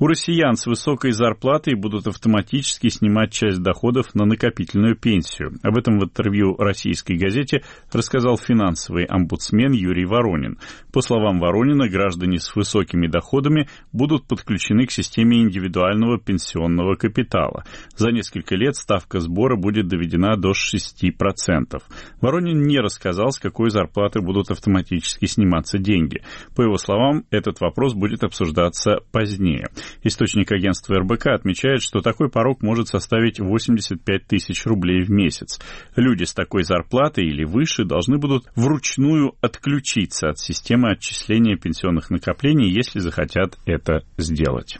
У россиян с высокой зарплатой будут автоматически снимать часть доходов на накопительную пенсию. Об этом в интервью «Российской газете» рассказал финансовый омбудсмен Юрий Воронин. По словам Воронина, граждане с высокими доходами будут подключены к системе индивидуального пенсионного капитала. За несколько лет ставка сбора будет доведена до 6%. Воронин не рассказал, с какой зарплаты будут автоматически сниматься деньги. По его словам, этот вопрос будет обсуждаться позднее. Источник агентства РБК отмечает, что такой порог может составить 85 тысяч рублей в месяц. Люди с такой зарплатой или выше должны будут вручную отключиться от системы отчисления пенсионных накоплений, если захотят это сделать.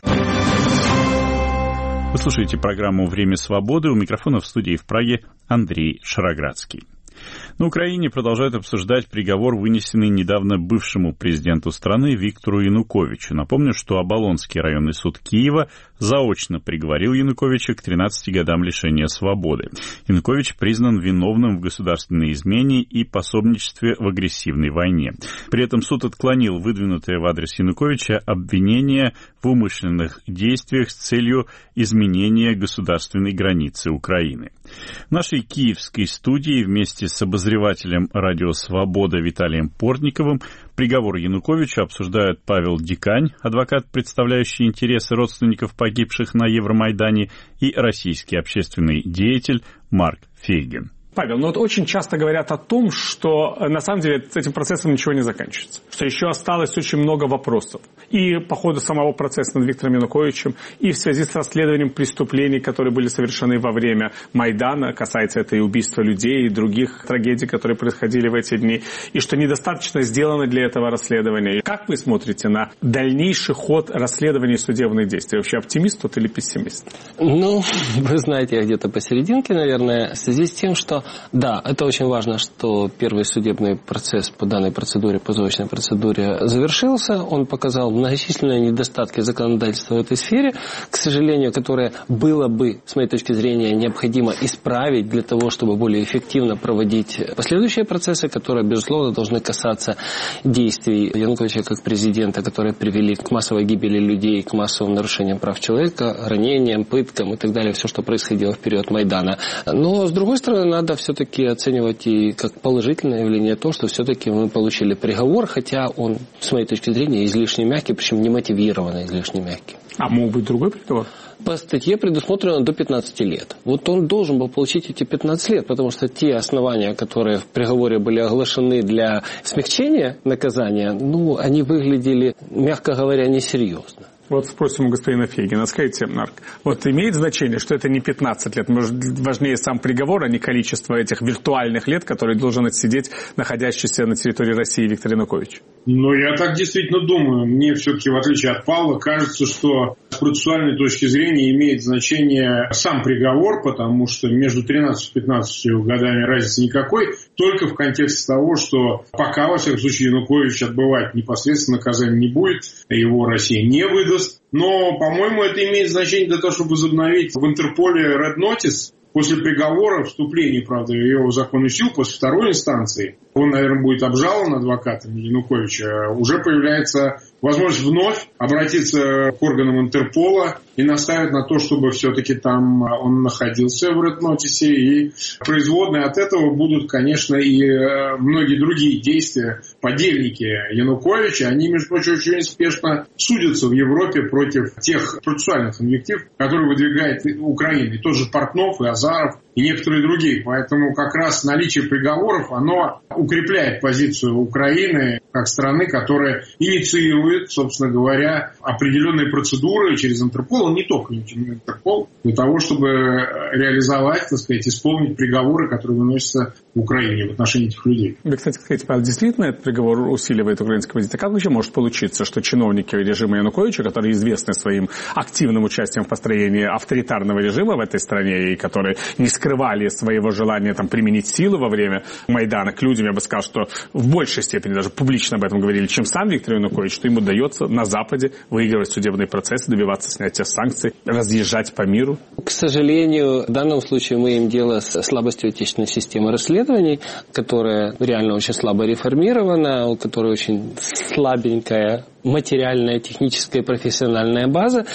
Вы слушаете программу «Время свободы». У микрофона в студии в Праге Андрей Шароградский. На Украине продолжают обсуждать приговор, вынесенный недавно бывшему президенту страны Виктору Януковичу. Напомню, что Оболонский районный суд Киева заочно приговорил Януковича к 13 годам лишения свободы. Янукович признан виновным в государственной измене и пособничестве в агрессивной войне. При этом суд отклонил выдвинутое в адрес Януковича обвинение в умышленных действиях с целью изменения государственной границы Украины. В нашей киевской студии вместе с обозревателем «Радио Свобода» Виталием Портниковым приговор Януковича обсуждают Павел Дикань, адвокат, представляющий интересы родственников погибших на Евромайдане, и российский общественный деятель Марк Фейгин. Павел, вот очень часто говорят о том, что на самом деле с этим процессом ничего не заканчивается, что еще осталось очень много вопросов. И по ходу самого процесса над Виктором Януковичем, и в связи с расследованием преступлений, которые были совершены во время Майдана, касается это и убийства людей, и других трагедий, которые происходили в эти дни, и что недостаточно сделано для этого расследования. Как вы смотрите на дальнейший ход расследования и судебных действий? Вообще оптимист тут или пессимист? Ну, вы знаете, я где-то посерединке, наверное, в связи с тем, что да, это очень важно, что первый судебный процесс по данной процедуре, по заочной процедуре, завершился. Он показал многочисленные недостатки законодательства в этой сфере, к сожалению, которые было бы, с моей точки зрения, необходимо исправить для того, чтобы более эффективно проводить последующие процессы, которые, безусловно, должны касаться действий Януковича как президента, которые привели к массовой гибели людей, к массовым нарушениям прав человека, ранениям, пыткам и так далее, все, что происходило в период Майдана. Но, с другой стороны, надо все-таки оценивать и как положительное явление то, что все-таки мы получили приговор, хотя он, с моей точки зрения, излишне мягкий, причем не мотивированно излишне мягкий. А мог быть другой приговор? По статье предусмотрено до 15 лет. Вот он должен был получить эти 15 лет, потому что те основания, которые в приговоре были оглашены для смягчения наказания, они выглядели, мягко говоря, несерьезно. Вот спросим у господина Фейгина. Скажите, Марк, вот имеет значение, что это не 15 лет? Может, важнее сам приговор, а не количество этих виртуальных лет, которые должен отсидеть находящийся на территории России Виктор Янукович? Я так действительно думаю. Мне все-таки, в отличие от Павла, кажется, что с процессуальной точки зрения имеет значение сам приговор, потому что между 13 и 15 годами разницы никакой, только в контексте того, что пока, во всяком случае, Янукович отбывать непосредственно наказание не будет, его Россия не выдаст. Но, по-моему, это имеет значение для того, чтобы возобновить в Интерполе Red Notice. После приговора, вступления, правда, его в законную силу, после второй инстанции, он, наверное, будет обжалован адвокатом Януковича, уже появляется возможность вновь обратиться к органам Интерпола и наставить на то, чтобы все-таки там он находился в Red Notice. И производные от этого будут, конечно, и многие другие действия. Подельники Януковича, они, между прочим, очень успешно судятся в Европе против тех процессуальных инвектив, которые выдвигает Украина. И тот же Портнов, и Азаров, и некоторые другие. Поэтому как раз наличие приговоров, оно укрепляет позицию Украины как страны, которая инициирует, собственно говоря, определенные процедуры через Интерпол, не только Интерпол, для того, чтобы реализовать, так сказать, исполнить приговоры, которые выносятся в Украине в отношении этих людей. Вы, кстати, сказать, Павел, действительно этот приговор усиливает украинскую позицию? Как вообще может получиться, что чиновники режима Януковича, которые известны своим активным участием в построении авторитарного режима в этой стране и которые не скрывали своего желания применить силу во время Майдана к людям, я бы сказал, что в большей степени даже публично об этом говорили, чем сам Виктор Янукович, что ему удается на Западе выигрывать судебные процессы, добиваться снятия санкций, разъезжать по миру? К сожалению, в данном случае мы имеем дело с слабостью отечественной системы расследований, которая реально очень слабо реформирована, у которой очень слабенькая материальная, техническая, профессиональная база,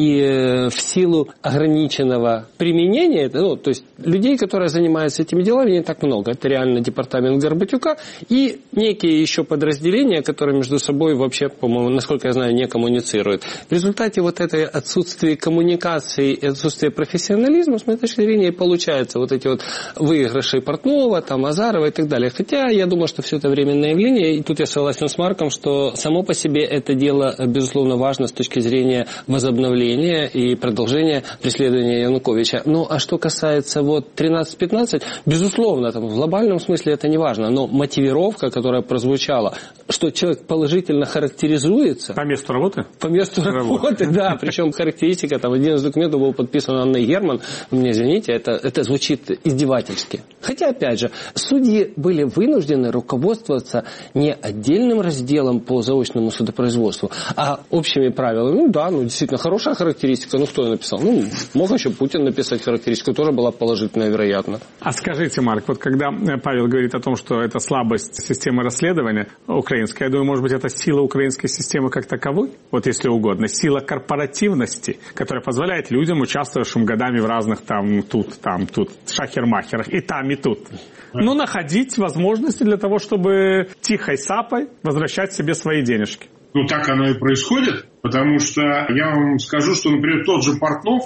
и в силу ограниченного применения, то есть людей, которые занимаются этими делами, не так много. Это реально департамент Горбатюка и некие еще подразделения, которые между собой вообще, по-моему, насколько я знаю, не коммуницируют. В результате вот этой отсутствия коммуникации и отсутствия профессионализма, с моей точки зрения, получаются вот эти вот выигрыши Портнова, там, Азарова и так далее. Хотя я думаю, что все это временное явление, и тут я согласен с Марком, что само по себе это дело, безусловно, важно с точки зрения возобновления и продолжения преследования Януковича. Ну, а что касается вот 13-15, безусловно, там, в глобальном смысле это не важно, но мотивировка, которая прозвучала, что человек положительно характеризуется... По месту работы? По месту работы, да. Причем характеристика, там, один из документов был подписан Анной Герман. Мне извините, это звучит издевательски. Хотя, опять же, судьи были вынуждены руководствоваться не отдельным разделом по заочному судопроизводству, а общими правилами. Действительно, хорошая характеристика. Кто ее написал? Мог еще Путин написать характеристику, тоже была положительная, вероятно. А скажите, Марк, вот когда Павел говорит о том, что это слабость системы расследования украинской, я думаю, может быть, это сила украинской системы как таковой, вот если угодно, сила корпоративности, которая позволяет людям, участвовавшим годами в разных тут, шахер-махерах, и там, и тут, находить возможности для того, чтобы тихой сапой возвращать себе свои денежки. Так оно и происходит, потому что я вам скажу, что, например, тот же Портнов,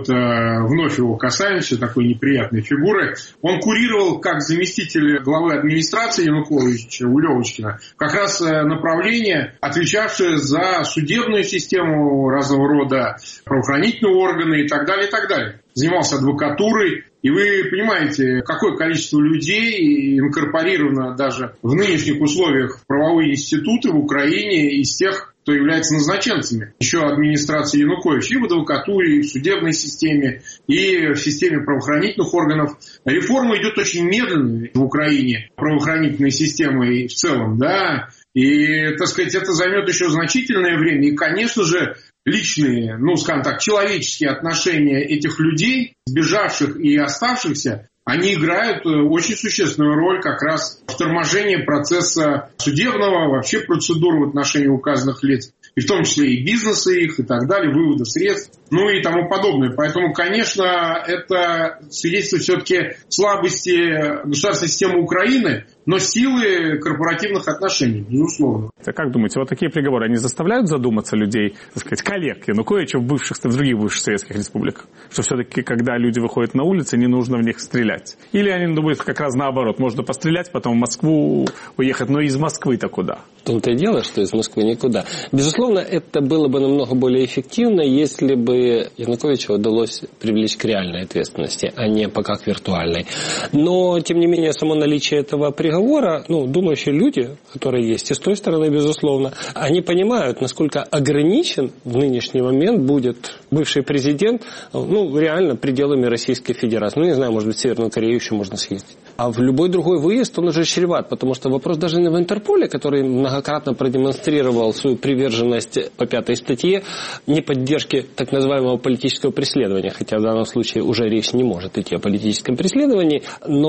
вновь его касаемся, такой неприятной фигуры, он курировал как заместитель главы администрации Януковича у Левочкина как раз направление, отвечавшее за судебную систему разного рода, правоохранительные органы и так далее, и так далее. Занимался адвокатурой. И вы понимаете, какое количество людей инкорпорировано даже в нынешних условиях в правовые институты в Украине из тех, кто является назначенцами еще администрации Януковича и в адвокатуре, и в судебной системе, и в системе правоохранительных органов. Реформа идет очень медленно в Украине, правоохранительной системой в целом, да, и, так сказать, это займет еще значительное время. И, конечно же, личные, человеческие отношения этих людей, сбежавших и оставшихся, они играют очень существенную роль как раз в торможении процесса судебного, вообще процедуры в отношении указанных лиц, и в том числе и бизнеса их, и так далее, вывода средств, и тому подобное. Поэтому, конечно, это свидетельствует все-таки слабости государственной системы Украины, но силы корпоративных отношений, безусловно. Как думаете, вот такие приговоры, они заставляют задуматься людей, коллег Януковича в других бывших советских республиках? Что все-таки, когда люди выходят на улицы, не нужно в них стрелять? Или они думают как раз наоборот, можно пострелять, потом в Москву уехать, но из Москвы-то куда? В том-то и дело, что из Москвы никуда. Безусловно, это было бы намного более эффективно, если бы Януковичу удалось привлечь к реальной ответственности, а не пока к виртуальной. Но, тем не менее, само наличие этого приговора, думающие люди, которые есть и с той стороны, безусловно, они понимают, насколько ограничен в нынешний момент будет бывший президент, реально пределами Российской Федерации. Не знаю, может быть, в Северную Корею еще можно съездить. А в любой другой выезд он уже чреват, потому что вопрос даже не в Интерполе, который многократно продемонстрировал свою приверженность по 5-й статье неподдержки так называемого политического преследования, хотя в данном случае уже речь не может идти о политическом преследовании,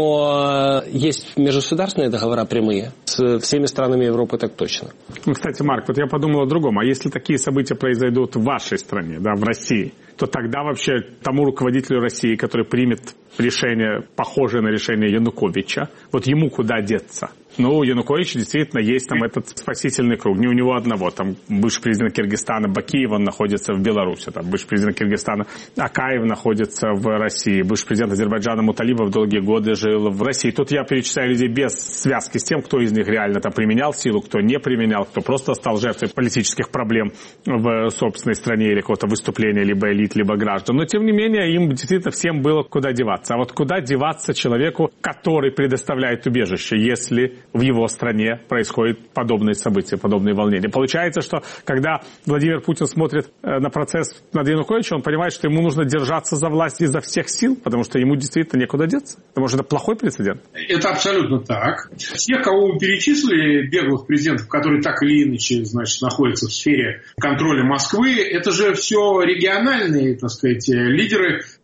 но есть межгосударственные договора прямые с всеми странами Европы, так точно. Кстати, Марк, я подумал о другом. А если такие события произойдут в вашей стране, в России, то тогда вообще тому руководителю России, который примет решение, похожее на решение Януковича, ему куда деться? Янукович действительно есть там этот спасительный круг. Не у него одного. Там бывший президент Киргизстана Бакиев, он находится в Беларуси. Там бывший президент Киргизстана Акаев находится в России. Бывший президент Азербайджана Муталибов долгие годы жил в России. Тут я перечисляю людей без связки с тем, кто из них реально применял силу, кто не применял, кто просто стал жертвой политических проблем в собственной стране или какого-то выступления либо элит, либо граждан. Но, тем не менее, им действительно всем было куда деваться. А куда деваться человеку, который предоставляет убежище, если в его стране происходят подобные события, подобные волнения? Получается, что когда Владимир Путин смотрит на процесс над Януковичем, он понимает, что ему нужно держаться за власть изо всех сил, потому что ему действительно некуда деться. Потому что это плохой прецедент. Это абсолютно так. Те, кого вы перечислили, беглых президентов, которые так или иначе, находятся в сфере контроля Москвы, это же все региональные, лидеры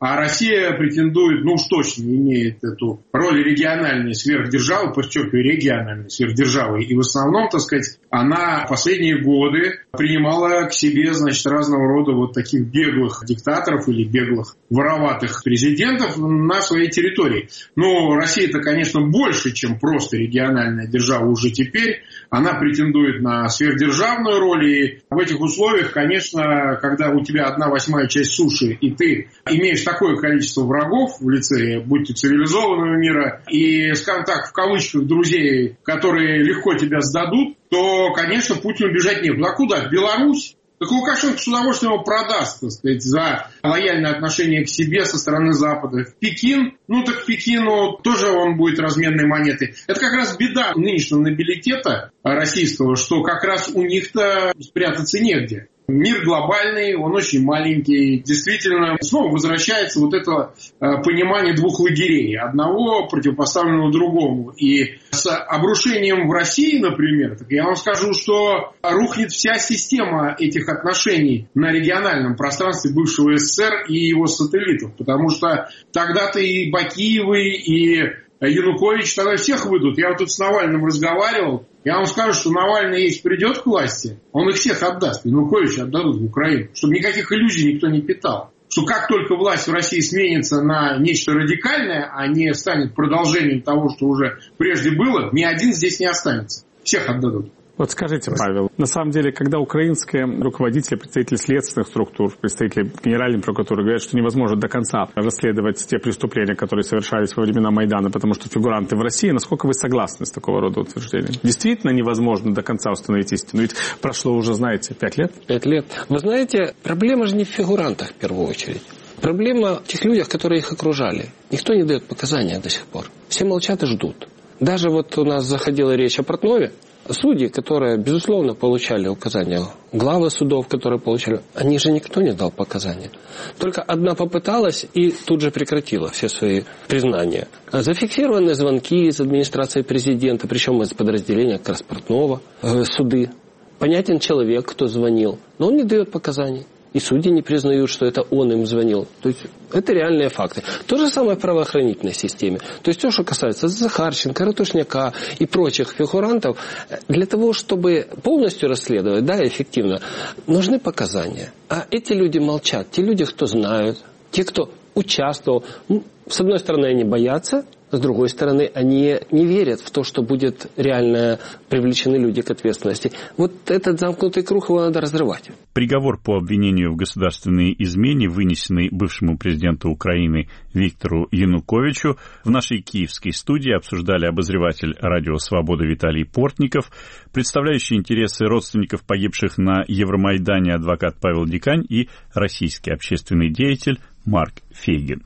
А Россия претендует, уж точно имеет эту роль региональной сверхдержавы, подчеркиваю, региональной сверхдержавы. И в основном, так сказать, она последние годы принимала к себе, разного рода вот таких беглых диктаторов или беглых вороватых президентов на своей территории. Но Россия-то, конечно, больше, чем просто региональная держава уже теперь. Она претендует на сверхдержавную роль. И в этих условиях, конечно, когда у тебя 1/8 часть суши, и ты имеешь такое количество врагов в лице, будь то цивилизованного мира, и, скажем так, в кавычках, друзей, которые легко тебя сдадут, то, конечно, Путину бежать некуда. А куда? В Беларусь? Так Лукашенко с удовольствием его продаст, так сказать, за лояльное отношение к себе со стороны Запада. В Пекин, так к Пекину тоже он будет разменной монетой. Это как раз беда нынешнего нобилитета российского, что как раз у них-то спрятаться негде. Мир глобальный, он очень маленький. Действительно, снова возвращается вот это понимание двух лагерей. Одного противопоставленного другому. И с обрушением в России, например, так я вам скажу, что рухнет вся система этих отношений на региональном пространстве бывшего СССР и его сателлитов. Потому что тогда-то и Бакиевы, и Янукович тогда всех выйдут. Я вот тут с Навальным разговаривал. Я вам скажу, что Навальный, если придет к власти, он их всех отдаст. Януковича отдадут в Украину. Чтобы никаких иллюзий никто не питал. Что как только власть в России сменится на нечто радикальное, а не станет продолжением того, что уже прежде было, ни один здесь не останется. Всех отдадут. Вот скажите, Павел, на самом деле, когда украинские руководители, представители следственных структур, представители Генеральной прокуратуры говорят, что невозможно до конца расследовать те преступления, которые совершались во времена Майдана, потому что фигуранты в России, насколько вы согласны с такого рода утверждением? Действительно невозможно до конца установить истину? Ведь прошло уже, 5 лет? 5 лет. Вы знаете, проблема же не в фигурантах в первую очередь. Проблема в тех людях, которые их окружали. Никто не дает показания до сих пор. Все молчат и ждут. Даже вот у нас заходила речь о Портнове. Судьи, которые, безусловно, получали указания, главы судов, которые получали, они же никто не дал показания. Только одна попыталась и тут же прекратила все свои признания. Зафиксированы звонки из администрации президента, причем из подразделения как раз Портнова, суды. Понятен человек, кто звонил, но он не дает показаний. И судьи не признают, что это он им звонил. То есть это реальные факты. То же самое в правоохранительной системе. То есть то, что касается Захарченко, Ратушняка и прочих фигурантов, для того, чтобы полностью расследовать, эффективно, нужны показания. А эти люди молчат. Те люди, кто знают, те, кто участвовал. С одной стороны, они боятся, с другой стороны, они не верят в то, что будет реально привлечены люди к ответственности. Вот этот замкнутый круг, его надо разрывать. Приговор по обвинению в государственной измене, вынесенный бывшему президенту Украины Виктору Януковичу, в нашей киевской студии обсуждали обозреватель «Радио Свобода» Виталий Портников, представляющий интересы родственников погибших на Евромайдане адвокат Павел Дикань и российский общественный деятель Марк Фейгин.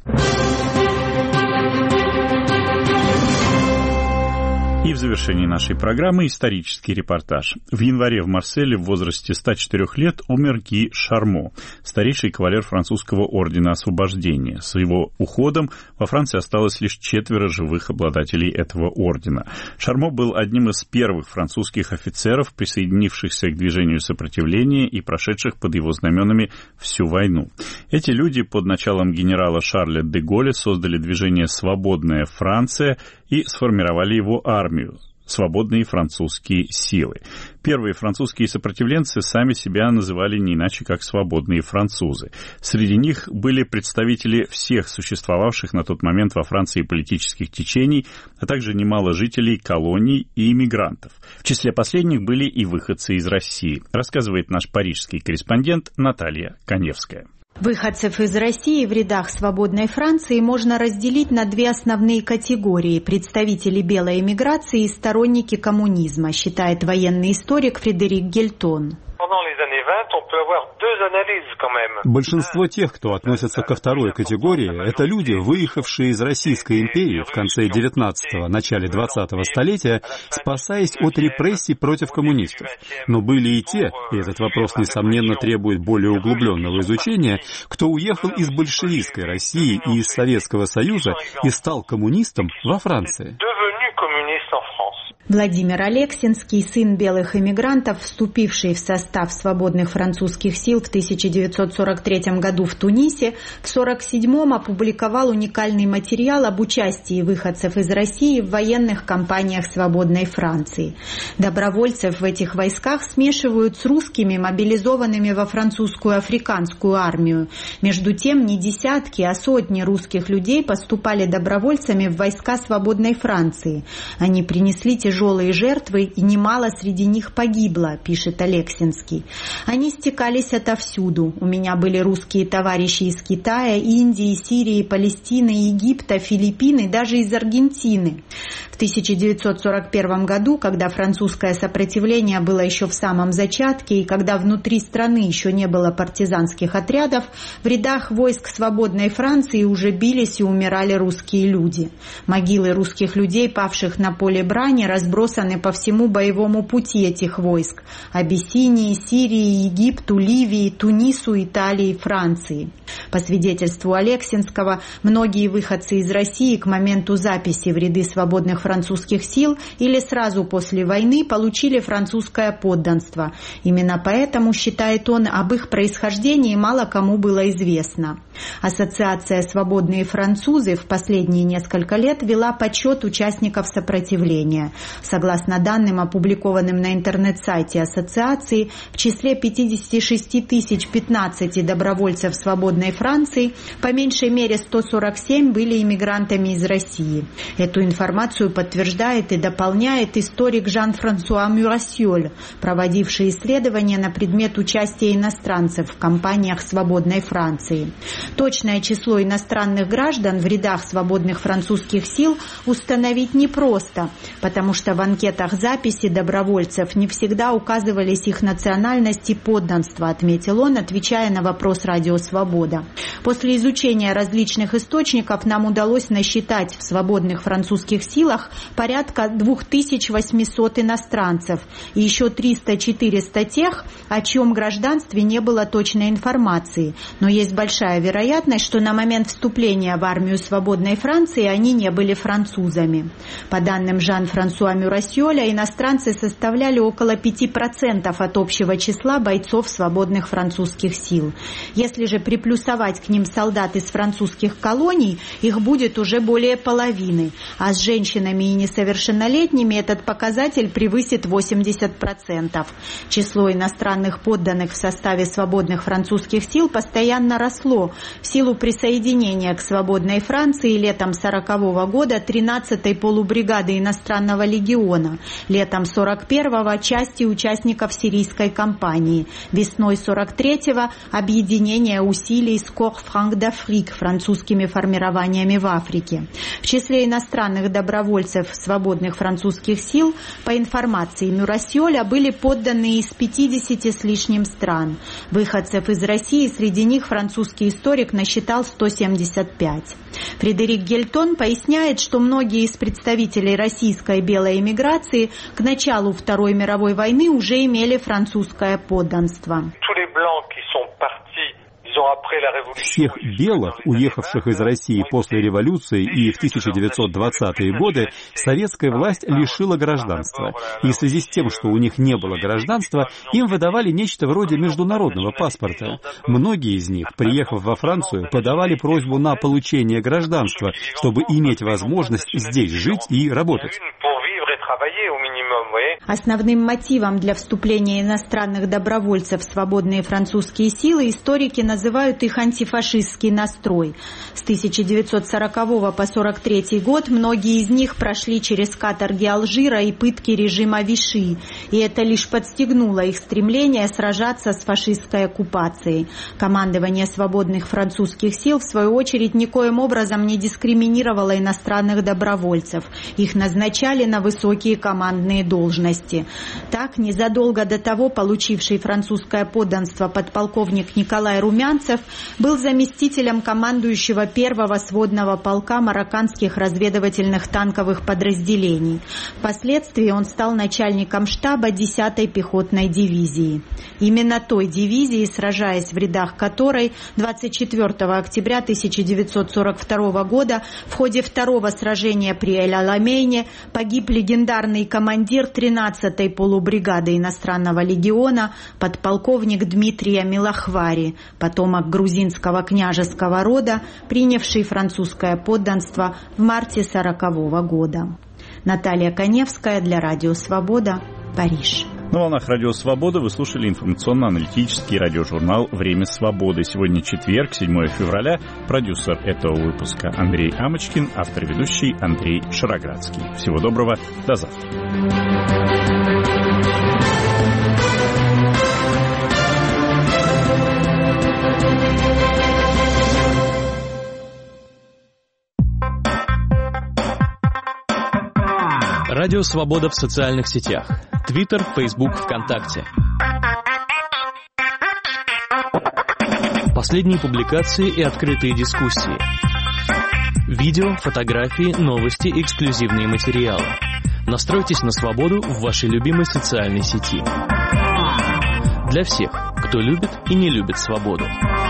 И в завершении нашей программы исторический репортаж. В январе в Марселе в возрасте 104 лет умер Ги Шармо, старейший кавалер французского ордена освобождения. С его уходом во Франции осталось лишь 4 живых обладателей этого ордена. Шармо был одним из первых французских офицеров, присоединившихся к движению сопротивления и прошедших под его знаменами всю войну. Эти люди под началом генерала Шарля де Голля создали движение «Свободная Франция» и сформировали его армию — свободные французские силы. Первые французские сопротивленцы сами себя называли не иначе, как свободные французы. Среди них были представители всех существовавших на тот момент во Франции политических течений, а также немало жителей колоний и иммигрантов. В числе последних были и выходцы из России, рассказывает наш парижский корреспондент Наталья Коневская. Выходцев из России в рядах «Свободной Франции» можно разделить на 2 основные категории – представители белой эмиграции и сторонники коммунизма, считает военный историк Фредерик Гельтон. Большинство тех, кто относится ко второй категории, это люди, выехавшие из Российской империи в конце 19-го, начале 20-го столетия, спасаясь от репрессий против коммунистов. Но были и те, и этот вопрос, несомненно, требует более углубленного изучения, кто уехал из большевистской России и из Советского Союза и стал коммунистом во Франции. Владимир Алексинский, сын белых эмигрантов, вступивший в состав свободных французских сил в 1943 году в Тунисе, в 1947 опубликовал уникальный материал об участии выходцев из России в военных кампаниях свободной Франции. Добровольцев в этих войсках смешивают с русскими, мобилизованными во французскую африканскую армию. Между тем, не десятки, а сотни русских людей поступали добровольцами в войска свободной Франции. Они принесли тяжелые жертвы, и немало среди них погибло, пишет Алексинский. Они стекались отовсюду. У меня были русские товарищи из Китая, Индии, Сирии, Палестины, Египта, Филиппин и даже из Аргентины. В 1941 году, когда французское сопротивление было еще в самом зачатке и когда внутри страны еще не было партизанских отрядов, в рядах войск свободной Франции уже бились и умирали русские люди. Могилы русских людей, павших на поле брани, разбросаны по всему боевому пути этих войск – Абиссинии, Сирии, Египту, Ливии, Тунису, Италии, Франции. По свидетельству Алексинского, многие выходцы из России к моменту записи в ряды свободных французских сил или сразу после войны получили французское подданство. Именно поэтому, считает он, об их происхождении мало кому было известно. Ассоциация «Свободные французы» в последние несколько лет вела подсчет участников сопротивления. Согласно данным, опубликованным на интернет-сайте ассоциации, в числе 56 015 добровольцев свободной Франции по меньшей мере 147 были иммигрантами из России. Эту информацию подтверждает и дополняет историк Жан-Франсуа Мюрасьоль, проводивший исследования на предмет участия иностранцев в кампаниях свободной Франции. Точное число иностранных граждан в рядах свободных французских сил установить непросто, потому что в анкетах записи добровольцев не всегда указывались их национальность и подданство, отметил он, отвечая на вопрос «Радио Свобода». После изучения различных источников нам удалось насчитать в свободных французских силах порядка 2800 иностранцев и еще 300-400 тех, о чьем гражданстве не было точной информации. Но есть большая вероятность, что на момент вступления в армию свободной Франции они не были французами. По данным Жан-Франсуа Мюрасьоля, иностранцы составляли около 5% от общего числа бойцов свободных французских сил. Если же приплюсовать к ним солдат из французских колоний, их будет уже более половины, а с женщинами и несовершеннолетними этот показатель превысит 80%. Число иностранных подданных в составе свободных французских сил постоянно росло в силу присоединения к свободной Франции летом 1940 года 13-й полубригады иностранного легиона, летом 41-го части участников сирийской кампании, весной 43-го объединение усилий с Corps Franc d'Afrique французскими формированиями в Африке. В числе иностранных добровольцев свободных французских сил, по информации Мюрасьоля, были подданные из 50 с лишним стран. Выходцев из России среди них французский историк насчитал 175. Фредерик Гельтон поясняет, что многие из представителей российской белой эмиграции к началу Второй мировой войны уже имели французское подданство. Всех белых, уехавших из России после революции и в 1920-е годы, советская власть лишила гражданства. И в связи с тем, что у них не было гражданства, им выдавали нечто вроде международного паспорта. Многие из них, приехав во Францию, подавали просьбу на получение гражданства, чтобы иметь возможность здесь жить и работать. Основным мотивом для вступления иностранных добровольцев в свободные французские силы историки называют их антифашистский настрой. С 1940 по 1943 год многие из них прошли через каторги Алжира и пытки режима Виши, и это лишь подстегнуло их стремление сражаться с фашистской оккупацией. Командование свободных французских сил, в свою очередь, никоим образом не дискриминировало иностранных добровольцев. Их назначали на высокие командные должности. должности. Так, незадолго до того получивший французское подданство подполковник Николай Румянцев был заместителем командующего первого сводного полка марокканских разведывательных танковых подразделений. Впоследствии он стал начальником штаба 10-й пехотной дивизии. Именно той дивизии, сражаясь в рядах которой 24 октября 1942 года в ходе второго сражения при Эль-Аламейне погиб легендарный командир 13-й полубригады иностранного легиона подполковник Дмитрия Милохвари, потомок грузинского княжеского рода, принявший французское подданство в марте 1940 года. Наталья Коневская для Радио Свобода, Париж. На волнах Радио Свобода вы слушали информационно-аналитический радиожурнал «Время свободы». Сегодня четверг, 7 февраля. Продюсер этого выпуска Андрей Амочкин, автор-ведущий Андрей Шароградский. Всего доброго, до завтра. Радио Свобода в социальных сетях. Твиттер, Фейсбук, ВКонтакте. Последние публикации и открытые дискуссии. Видео, фотографии, новости, эксклюзивные материалы. Настройтесь на свободу в вашей любимой социальной сети. Для всех, кто любит и не любит свободу.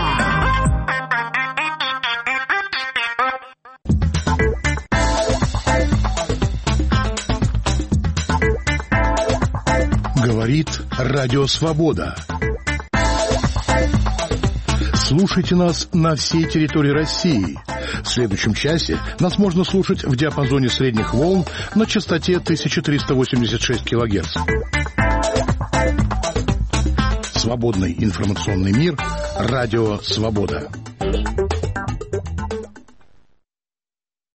Говорит Радио Свобода. Слушайте нас на всей территории России. В следующем часе нас можно слушать в диапазоне средних волн на частоте 1386 кГц. Свободный информационный мир. Радио Свобода.